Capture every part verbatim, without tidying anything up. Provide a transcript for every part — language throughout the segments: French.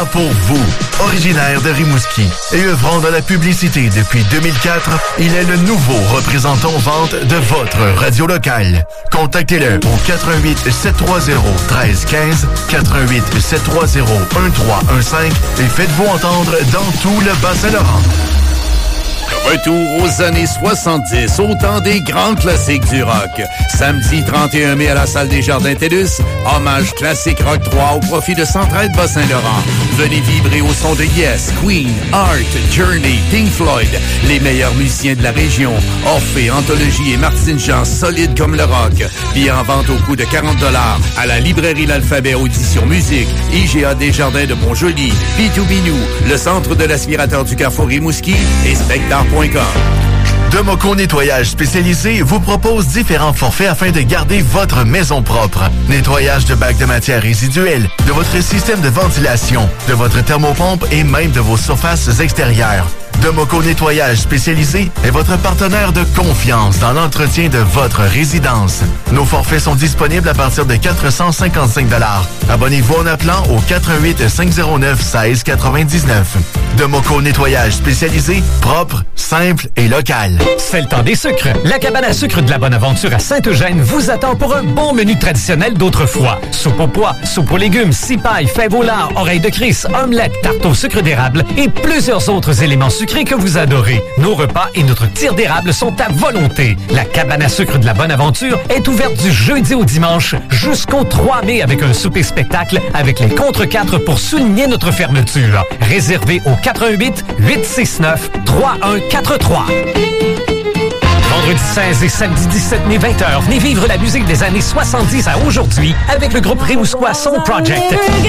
là pour vous. Originaire de Rimouski et œuvrant dans la publicité depuis deux mille quatre, il est le nouveau représentant vente de votre radio locale. Contactez-le au quatre un huit sept trois zéro un trois un cinq, quatre un huit sept trois zéro un trois un cinq et faites-vous entendre dans tout le Bas-Saint-Laurent. Retour aux années soixante-dix, au temps des grands classiques du rock. Samedi trente et un mai à la salle des Jardins TELUS, hommage classique rock trois au profit de Centraide Bas-Saint-Laurent. Venez vibrer au son de Yes, Queen, Art, Journey, Pink Floyd, les meilleurs musiciens de la région. Orphée, Anthologie et Martine Jean, solides comme le rock. Billets en vente au coût de quarante dollars à la librairie L'Alphabet Audition Musique, I G A Desjardins de Montjoly, B deux B Nous, le centre de l'aspirateur du Carrefour Rimouski et Spectar point com. Democo Nettoyage spécialisé vous propose différents forfaits afin de garder votre maison propre. Nettoyage de bacs de matière résiduelle, de votre système de ventilation, de votre thermopompe et même de vos surfaces extérieures. Democo Nettoyage spécialisé est votre partenaire de confiance dans l'entretien de votre résidence. Nos forfaits sont disponibles à partir de quatre cent cinquante-cinq dollars. Abonnez-vous en appelant au quatre un huit cinq zéro neuf un six neuf neuf. Democo Nettoyage spécialisé, propre, simple et local. C'est le temps des sucres. La cabane à sucre de la Bonaventure à Saint-Eugène vous attend pour un bon menu traditionnel d'autrefois. Soupe aux pois, soupe aux légumes, cipaille, fèves au lard, oreilles de Christ, omelette, tarte au sucre d'érable et plusieurs autres éléments sucrés que vous adorez. Nos repas et notre tir d'érable sont à volonté. La cabane à sucre de la Bonaventure est ouverte du jeudi au dimanche jusqu'au trois mai avec un souper spectacle avec les contre quatre pour souligner notre fermeture. Réservé au quatre un huit huit six neuf trois un quatre trois. Vendredi seize et samedi dix-sept mai vingt heures, venez vivre la musique des années soixante-dix à aujourd'hui avec le groupe Rimouskois Soul Project.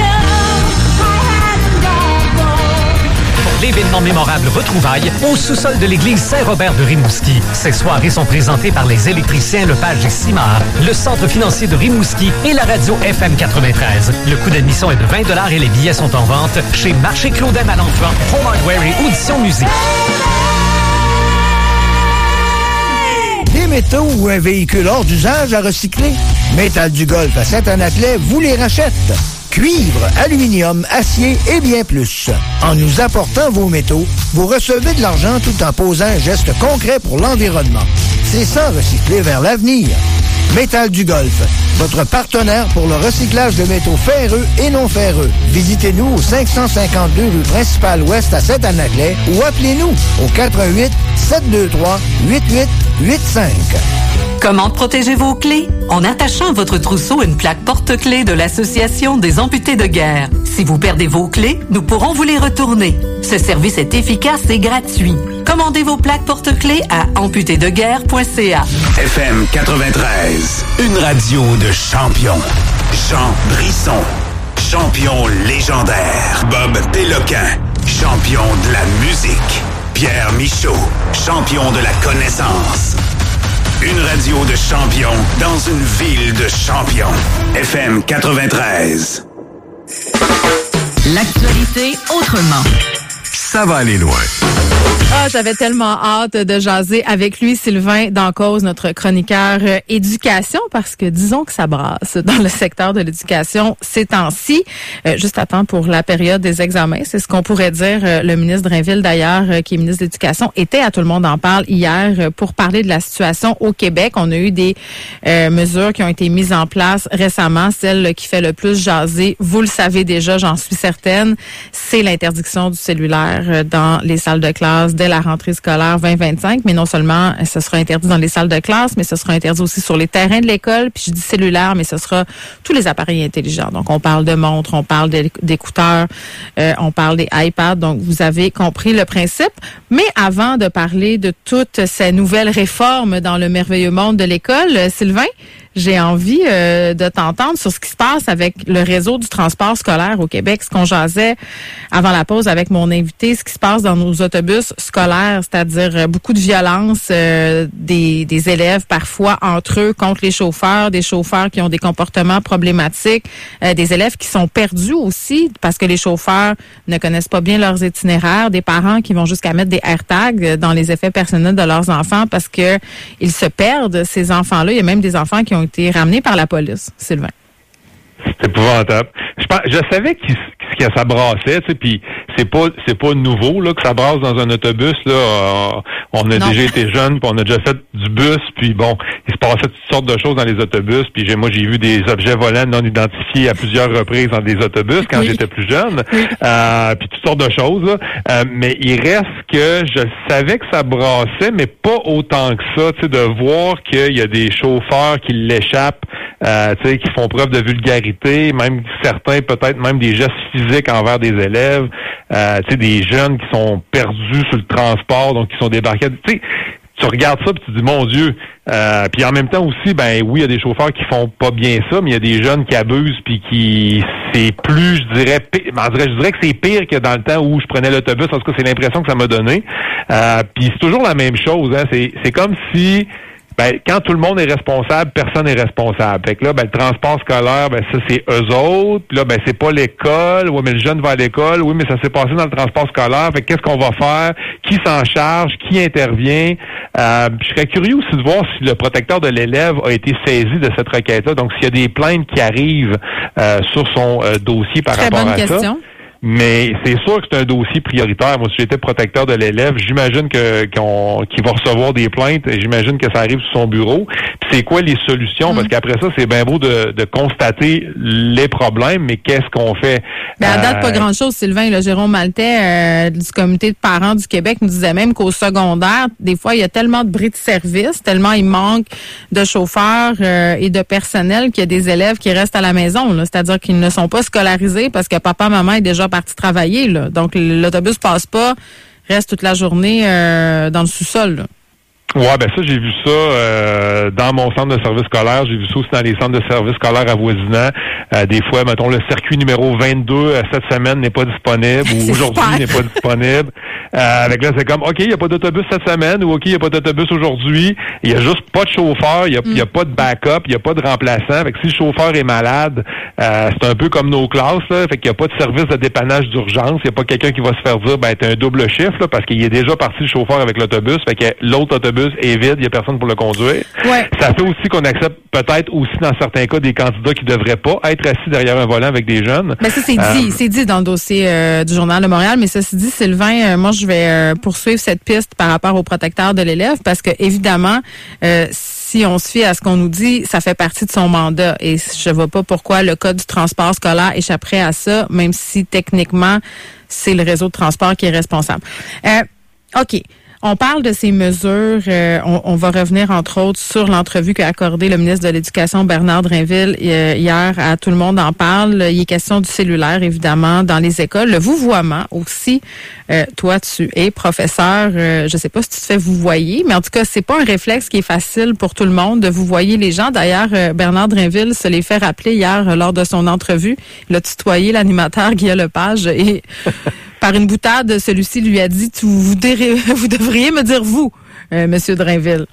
Pour l'événement mémorable Retrouvailles au sous-sol de l'église Saint-Robert de Rimouski. Ces soirées sont présentées par les électriciens Lepage et Simard, le centre financier de Rimouski et la radio F M quatre-vingt-treize. Le coût d'admission est de vingt dollars et les billets sont en vente chez Marché Claudem à l'Enfant, Home Hardware et Audition Musique. Des métaux ou un véhicule hors d'usage à recycler? Métal du Golfe à Saint-Anaclet vous les rachète. Cuivre, aluminium, acier et bien plus. En nous apportant vos métaux, vous recevez de l'argent tout en posant un geste concret pour l'environnement. C'est ça, recycler vers l'avenir. Métal du Golfe, votre partenaire pour le recyclage de métaux ferreux et non ferreux. Visitez-nous au cinq cent cinquante-deux rue principale ouest à Saint-Anaclet ou appelez-nous au quatre un huit sept deux trois huit huit huit cinq. Comment protéger vos clés? En attachant à votre trousseau une plaque porte-clés de l'Association des amputés de guerre. Si vous perdez vos clés, nous pourrons vous les retourner. Ce service est efficace et gratuit. Commandez vos plaques porte-clés à amputés de guerre point c a. F M quatre-vingt-treize, une radio de champions. Jean Brisson, champion légendaire. Bob Péloquin, champion de la musique. Pierre Michaud, champion de la connaissance. Une radio de champions dans une ville de champions. F M quatre-vingt-treize. L'actualité autrement. Ça va aller loin. Ah, j'avais tellement hâte de jaser avec lui, Sylvain Dancause, notre chroniqueur euh, éducation, parce que disons que ça brasse dans le secteur de l'éducation ces temps-ci. Euh, juste à temps pour la période des examens, c'est ce qu'on pourrait dire. Euh, le ministre Drainville, d'ailleurs, euh, qui est ministre de l'Éducation, était à Tout le monde en parle hier euh, pour parler de la situation au Québec. On a eu des euh, mesures qui ont été mises en place récemment. Celle qui fait le plus jaser, vous le savez déjà, j'en suis certaine, c'est l'interdiction du cellulaire euh, dans les salles de classe dès la rentrée scolaire vingt vingt-cinq, mais non seulement ce sera interdit dans les salles de classe, mais ce sera interdit aussi sur les terrains de l'école. Puis je dis cellulaire, mais ce sera tous les appareils intelligents. Donc on parle de montres, on parle d'écouteurs, euh, on parle des iPads. Donc vous avez compris le principe. Mais avant de parler de toutes ces nouvelles réformes dans le merveilleux monde de l'école, Sylvain, j'ai envie euh, de t'entendre sur ce qui se passe avec le réseau du transport scolaire au Québec. Ce qu'on jasait avant la pause avec mon invité, ce qui se passe dans nos autobus scolaires, c'est-à-dire beaucoup de violence euh, des, des élèves parfois entre eux contre les chauffeurs, des chauffeurs qui ont des comportements problématiques, euh, des élèves qui sont perdus aussi parce que les chauffeurs ne connaissent pas bien leurs itinéraires, des parents qui vont jusqu'à mettre des AirTags dans les effets personnels de leurs enfants parce que ils se perdent, ces enfants-là. Il y a même des enfants qui ont été ramenés par la police, Sylvain. C'est épouvantable. Je, pense, je savais qu'il, que ça brassait, tu sais, puis c'est pas c'est pas nouveau là que ça brasse dans un autobus là. Euh, on a non. déjà été jeunes, puis on a déjà fait du bus, puis bon, il se passait toutes sortes de choses dans les autobus, puis j'ai moi j'ai vu des objets volants non identifiés à plusieurs reprises dans des autobus quand oui. j'étais plus jeune, oui. euh, puis toutes sortes de choses. Là. Euh, mais il reste que je savais que ça brassait, mais pas autant que ça, tu sais, de voir qu'il y a des chauffeurs qui l'échappent, euh, tu sais, qui font preuve de vulgarité, même certains peut-être même des gestes physiques envers des élèves, euh, tu sais, des jeunes qui sont perdus sur le transport, donc qui sont débarqués. Tu sais, tu regardes ça puis tu te dis, mon Dieu. Euh, puis en même temps aussi, ben oui, il y a des chauffeurs qui font pas bien ça, mais il y a des jeunes qui abusent puis qui, c'est plus, je dirais, pire, je dirais que c'est pire que dans le temps où je prenais l'autobus. En tout cas, c'est l'impression que ça m'a donné. Euh, puis c'est toujours la même chose. Hein. C'est, c'est comme si... Ben, quand tout le monde est responsable, personne n'est responsable. Fait que là, ben, le transport scolaire, ben, ça, c'est eux autres. Puis là, ben, c'est pas l'école. Oui, mais le jeune va à l'école. Oui, mais ça s'est passé dans le transport scolaire. Fait que qu'est-ce qu'on va faire? Qui s'en charge? Qui intervient? Euh, je serais curieux aussi de voir si le protecteur de l'élève a été saisi de cette requête-là. Donc, s'il y a des plaintes qui arrivent, euh, sur son euh, dossier par Très rapport bonne à question. ça. Mais c'est sûr que c'est un dossier prioritaire. Moi, si j'étais protecteur de l'élève, j'imagine que qu'on, qu'il va recevoir des plaintes. J'imagine que ça arrive sur son bureau. Puis c'est quoi les solutions? Mmh. Parce qu'après ça, c'est bien beau de, de constater les problèmes, mais qu'est-ce qu'on fait? Ben, à date, euh, pas grand-chose, Sylvain. Là, Jérôme Maltais, euh, du comité de parents du Québec, nous disait même qu'au secondaire, des fois, il y a tellement de bris de service, tellement il manque de chauffeurs euh, et de personnel qu'il y a des élèves qui restent à la maison. Là. C'est-à-dire qu'ils ne sont pas scolarisés parce que papa, maman est déjà parti travailler. Là. Donc, l'autobus passe pas, reste toute la journée euh, dans le sous-sol. Là. Ouais, ben ça, j'ai vu ça euh, dans mon centre de service scolaire. J'ai vu ça aussi dans les centres de service scolaire avoisinants. Euh, des fois, mettons, le circuit numéro vingt-deux euh, cette semaine n'est pas disponible ou aujourd'hui super. n'est pas disponible. Euh, avec là, c'est comme, OK, il n'y a pas d'autobus cette semaine ou OK, il n'y a pas d'autobus aujourd'hui. Il n'y a juste pas de chauffeur, il n'y a, mm. a pas de backup, il n'y a pas de remplaçant. Fait que si le chauffeur est malade, euh, c'est un peu comme nos classes, là. Fait qu'il n'y a pas de service de dépannage d'urgence. Il n'y a pas quelqu'un qui va se faire dire, ben, t'as un double chiffre, là, parce qu'il est déjà parti le chauffeur avec l'autobus. Fait que l'autre autobus est vide, il n'y a personne pour le conduire. Ouais. Ça fait aussi qu'on accepte peut-être aussi dans certains cas des candidats qui ne devraient pas être assis derrière un volant avec des jeunes. Mais ça, c'est euh, dit, c'est dit dans le dossier euh, du Journal de Montréal, mais ceci dit, Sylvain, euh, moi, je vais euh, poursuivre cette piste par rapport au protecteur de l'élève parce que, évidemment, euh, si on se fie à ce qu'on nous dit, ça fait partie de son mandat et je ne vois pas pourquoi le Code du transport scolaire échapperait à ça, même si techniquement, c'est le réseau de transport qui est responsable. Euh, OK. On parle de ces mesures. Euh, on, on va revenir, entre autres, sur l'entrevue qu'a accordée le ministre de l'Éducation, Bernard Drinville, euh, hier à Tout le monde en parle. Il est question du cellulaire, évidemment, dans les écoles. Le vouvoiement aussi. Euh, toi, tu es professeur. Euh, je sais pas si tu te fais vouvoyer, mais en tout cas, c'est pas un réflexe qui est facile pour tout le monde de vouvoyer les gens. D'ailleurs, euh, Bernard Drinville se l'est fait rappeler hier euh, lors de son entrevue. Il a tutoyé l'animateur Guillaume Lepage et... Par une boutade, celui-ci lui a dit, tu, vous, devriez, vous devriez me dire vous, euh, Monsieur Drinville.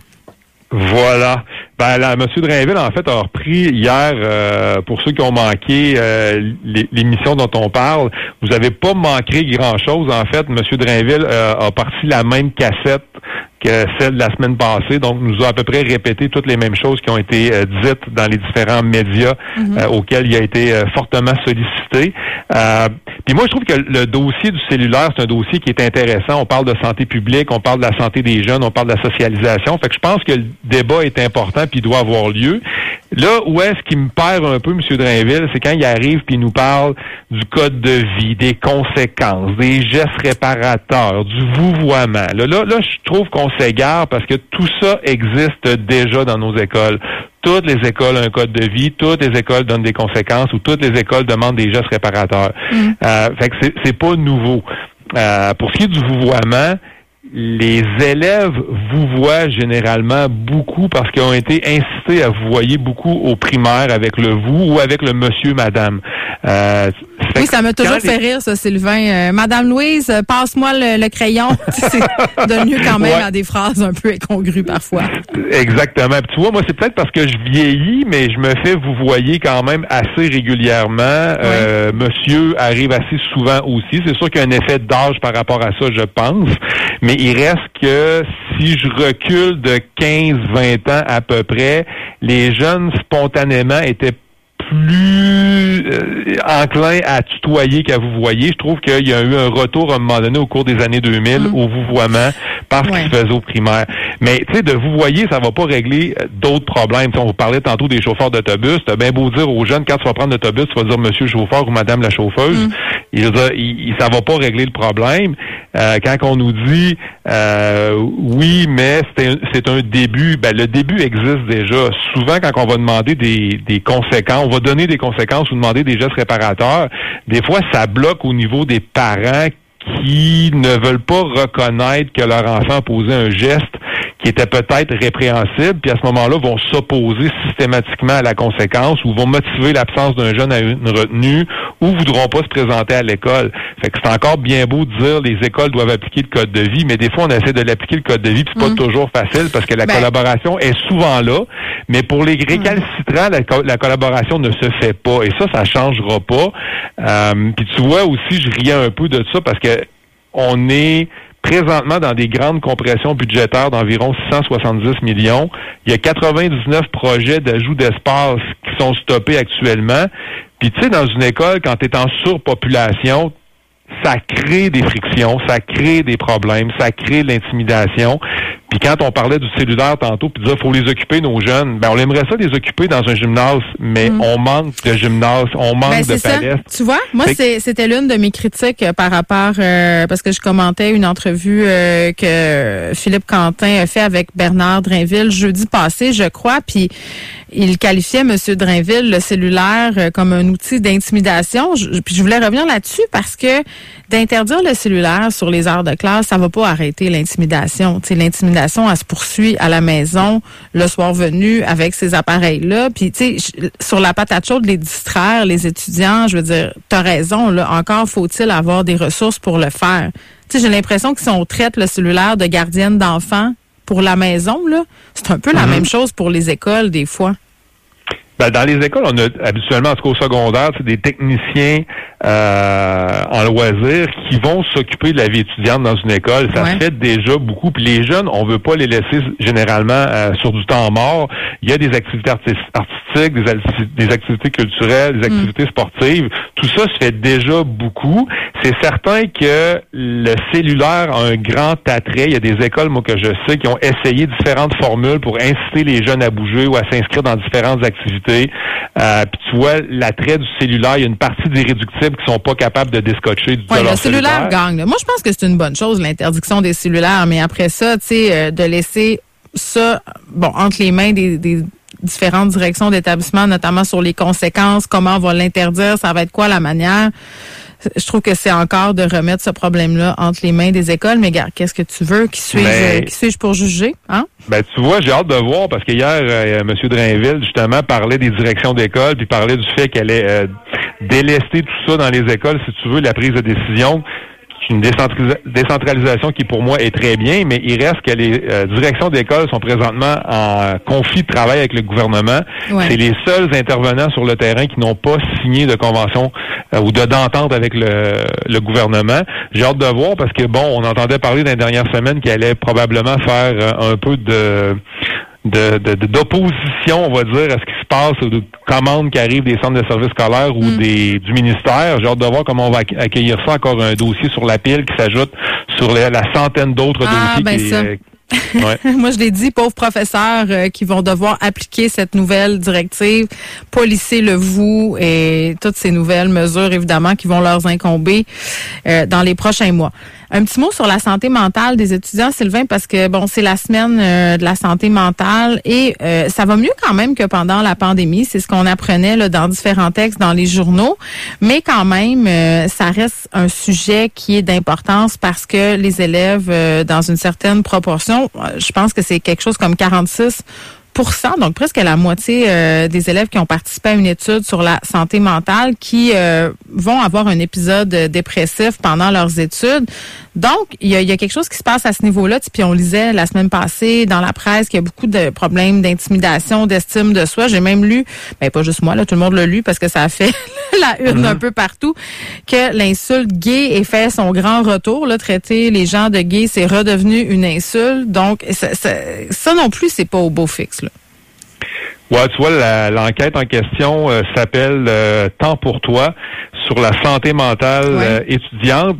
Voilà. Ben là, M. Drinville, en fait, a repris hier, euh, pour ceux qui ont manqué euh, l'émission dont on parle, vous n'avez pas manqué grand-chose. En fait, M. Drinville euh, a parti la même cassette que celle de la semaine passée, donc nous a à peu près répété toutes les mêmes choses qui ont été euh, dites dans les différents médias mm-hmm. euh, auxquels il a été euh, fortement sollicité. Euh, Puis moi, je trouve que le dossier du cellulaire, c'est un dossier qui est intéressant. On parle de santé publique, on parle de la santé des jeunes, on parle de la socialisation. Fait que je pense que le débat est important puis il doit avoir lieu. Là où est-ce qu'il me perd un peu, M. Drinville, c'est quand il arrive puis il nous parle du code de vie, des conséquences, des gestes réparateurs, du vouvoiement. Là, là, là je trouve qu'on s'égare parce que tout ça existe déjà dans nos écoles. Toutes les écoles ont un code de vie, toutes les écoles donnent des conséquences ou toutes les écoles demandent des gestes réparateurs. Mm. Euh, fait que c'est, c'est pas nouveau. Euh, pour ce qui est du vouvoiement, les élèves vouvoient généralement beaucoup parce qu'ils ont été incités à vouvoyer beaucoup au primaire avec le vous ou avec le monsieur, madame. Euh, oui, ça m'a toujours fait les... rire, ça, Sylvain. Euh, Madame Louise, passe-moi le, le crayon. C'est donne mieux quand même ouais. à des phrases un peu incongrues parfois. Exactement. Puis tu vois, moi, c'est peut-être parce que je vieillis, mais je me fais vouvoyer quand même assez régulièrement. Ouais. Euh, monsieur arrive assez souvent aussi. C'est sûr qu'il y a un effet d'âge par rapport à ça, je pense. Mais il reste que si je recule de quinze vingt ans à peu près, les jeunes spontanément étaient plus plus euh, enclin à tutoyer qu'à vous voyer. Je trouve qu'il y a eu un retour à un moment donné au cours des années deux mille mm. au vouvoiement parce ouais. qu'il se faisait au primaire. Mais tu sais, de vous voyer, ça va pas régler d'autres problèmes. T'sais, on vous parlait tantôt des chauffeurs d'autobus. T'as bien beau dire aux jeunes, quand tu vas prendre l'autobus, tu vas dire monsieur le chauffeur ou madame la chauffeuse. Mm. Il, il, il, ça va pas régler le problème. Euh, quand on nous dit euh, oui, mais c'est un, c'est un début, ben le début existe déjà. Souvent, quand on va demander des, des conséquences, on va donner des conséquences ou demander des gestes réparateurs, des fois, ça bloque au niveau des parents qui ne veulent pas reconnaître que leur enfant a posé un geste qui était peut-être répréhensible, puis à ce moment-là, vont s'opposer systématiquement à la conséquence ou vont motiver l'absence d'un jeune à une retenue ou voudront pas se présenter à l'école. Fait que c'est encore bien beau de dire les écoles doivent appliquer le code de vie, mais des fois, on essaie de l'appliquer le code de vie, puis c'est mmh. pas toujours facile parce que la ben. collaboration est souvent là, mais pour les récalcitrants, la, co- la collaboration ne se fait pas, et ça, ça changera pas. Euh, puis tu vois aussi, je riais un peu de ça parce que on est présentement dans des grandes compressions budgétaires d'environ six cent soixante-dix millions. Il y a quatre-vingt-dix-neuf projets d'ajout d'espace qui sont stoppés actuellement. Puis tu sais, dans une école, quand tu es en surpopulation, ça crée des frictions, ça crée des problèmes, ça crée de l'intimidation. Puis quand on parlait du cellulaire tantôt, puis disait faut les occuper nos jeunes, ben on aimerait ça les occuper dans un gymnase, mais mm. on manque de gymnase, on manque ben, de palestre. Tu vois, moi c'est, c'était l'une de mes critiques euh, par rapport euh, parce que je commentais une entrevue euh, que Philippe Quentin a fait avec Bernard Drainville jeudi passé, je crois, puis il qualifiait M. Drainville le cellulaire euh, comme un outil d'intimidation. Je, puis je voulais revenir là-dessus parce que d'interdire le cellulaire sur les heures de classe, ça va pas arrêter l'intimidation. Tu sais, l'intimidation, elle se poursuit à la maison le soir venu avec ces appareils-là. Puis, tu sais, sur la patate chaude, les distraire, les étudiants, je veux dire, t'as raison, là, encore faut-il avoir des ressources pour le faire. Tu sais, j'ai l'impression que si on traite le cellulaire de gardienne d'enfants pour la maison, là, c'est un peu la mm-hmm. même chose pour les écoles, des fois. Ben, dans les écoles, on a habituellement, en tout cas au secondaire, c'est des techniciens euh, en loisirs qui vont s'occuper de la vie étudiante dans une école. Ça ouais. se fait déjà beaucoup. Puis les jeunes, on veut pas les laisser généralement euh, sur du temps mort. Il y a des activités artistiques, des, des activités culturelles, des activités mm. sportives. Tout ça se fait déjà beaucoup. C'est certain que le cellulaire a un grand attrait. Il y a des écoles, moi, que je sais, qui ont essayé différentes formules pour inciter les jeunes à bouger ou à s'inscrire dans différentes activités. Euh, puis tu vois, l'attrait du cellulaire, il y a une partie des réductibles qui sont pas capables de descotcher du ouais, le cellulaire gagne. Là. Moi, je pense que c'est une bonne chose, l'interdiction des cellulaires, mais après ça, tu sais, euh, de laisser ça, bon, entre les mains des, des différentes directions d'établissement, notamment sur les conséquences, comment on va l'interdire, ça va être quoi la manière. Je trouve que c'est encore de remettre ce problème-là entre les mains des écoles. Mais regarde, qu'est-ce que tu veux? Qui suis-je, ben, qui suis-je pour juger? Hein? Ben, tu vois, j'ai hâte de voir parce que hier, euh, M. Drainville, justement, parlait des directions d'école puis parlait du fait qu'elle allait euh, délester tout ça dans les écoles, si tu veux, la prise de décision. Une décentralisation qui, pour moi, est très bien, mais il reste que les euh, directions d'école sont présentement en conflit de travail avec le gouvernement. Ouais. C'est les seuls intervenants sur le terrain qui n'ont pas signé de convention euh, ou de d'entente avec le, le gouvernement. J'ai hâte de voir parce que, bon, on entendait parler dans les dernières semaines qu'il allait probablement faire euh, un peu de... De, de, de, d'opposition, on va dire, à ce qui se passe, ou de commandes qui arrivent des centres de services scolaires ou mm. des du ministère. J'ai hâte de voir comment on va accueillir ça, encore un dossier sur la pile qui s'ajoute sur la, la centaine d'autres ah, dossiers. Ben qui, ça. euh, ouais. Moi, je l'ai dit, pauvres professeurs euh, qui vont devoir appliquer cette nouvelle directive, polisser le vous et toutes ces nouvelles mesures, évidemment, qui vont leur incomber euh, dans les prochains mois. Un petit mot sur la santé mentale des étudiants, Sylvain, parce que bon, c'est la semaine euh, de la santé mentale et euh, ça va mieux quand même que pendant la pandémie. C'est ce qu'on apprenait là, dans différents textes dans les journaux, mais quand même, euh, ça reste un sujet qui est d'importance parce que les élèves, euh, dans une certaine proportion, je pense que c'est quelque chose comme quarante-six pour cent, donc presque la moitié euh, des élèves qui ont participé à une étude sur la santé mentale qui euh, vont avoir un épisode dépressif pendant leurs études. Donc, il y a, il y a quelque chose qui se passe à ce niveau-là. Puis on lisait la semaine passée dans la presse qu'il y a beaucoup de problèmes d'intimidation, d'estime de soi. J'ai même lu, ben pas juste moi, là, tout le monde l'a lu parce que ça a fait la une mm-hmm. un peu partout, que l'insulte gay ait fait son grand retour. Là, traiter les gens de gays, c'est redevenu une insulte. Donc, ça, ça, ça non plus, c'est pas au beau fixe, là. Ouais, tu vois, la, l'enquête en question euh, s'appelle euh, Temps pour toi sur la santé mentale ouais. euh, étudiante.